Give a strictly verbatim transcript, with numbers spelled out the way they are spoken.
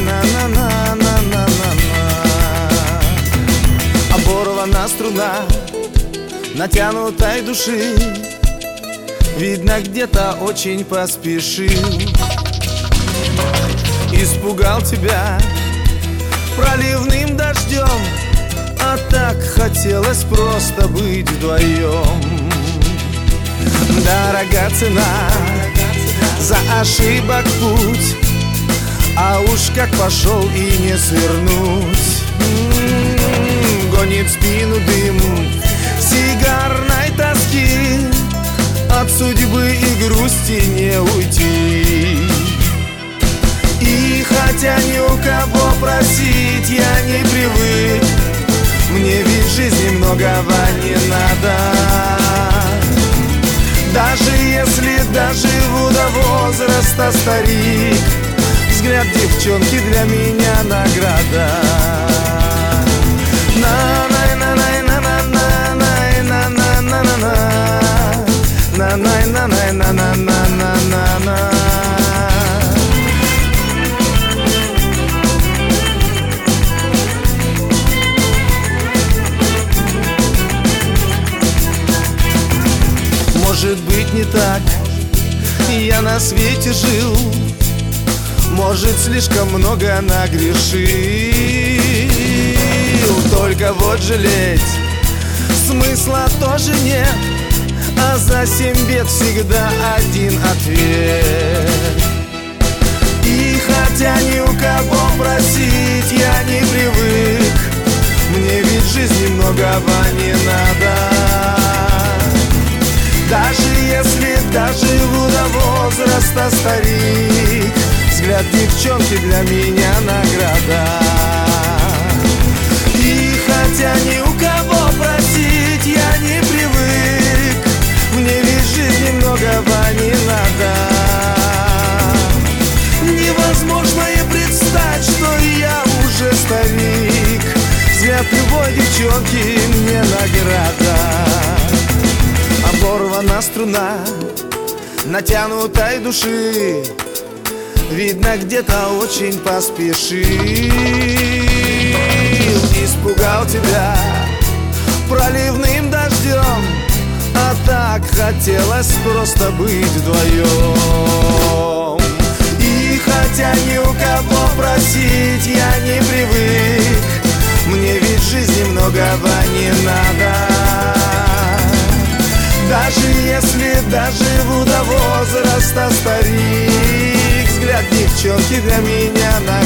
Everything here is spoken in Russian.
Оборвана струна натянутой души, видно, где-то очень поспешил. Испугал тебя проливным дождем, а так хотелось просто быть вдвоем. Дорога цена за ошибок путь, а уж как пошел и не свернуть. М-м-м, гонит спину дым сигарной тоски, от судьбы и грусти не уйти. И хотя ни у кого просить я не привык, мне ведь в жизни многого не надо. Даже если доживу до возраста старик, взгляд девчонки для меня награда. На-на-на-на-на-на-на-на-на-на-на-на-на-на-на. Может быть, не так я на свете жил, может, слишком много нагрешил. Только вот жалеть смысла тоже нет, а за семь бед всегда один ответ. И хотя ни у кого просить я не привык, мне ведь в жизни многого не надо. Даже если доживу до возраста старик, взгляд девчонки для меня награда. И хотя ни у кого просить я не привык, мне ведь в жизни многого не надо. Невозможно и представить, что я уже старик, взгляд любой девчонки мне награда. Оборвана струна натянутой души, видно, где-то очень поспешил. Испугал тебя проливным дождем, а так хотелось просто быть вдвоем. И хотя ни у кого просить я не привык, мне ведь в жизни многого не надо. Даже если доживу до возраста старик, взгляд девчонки для меня награда.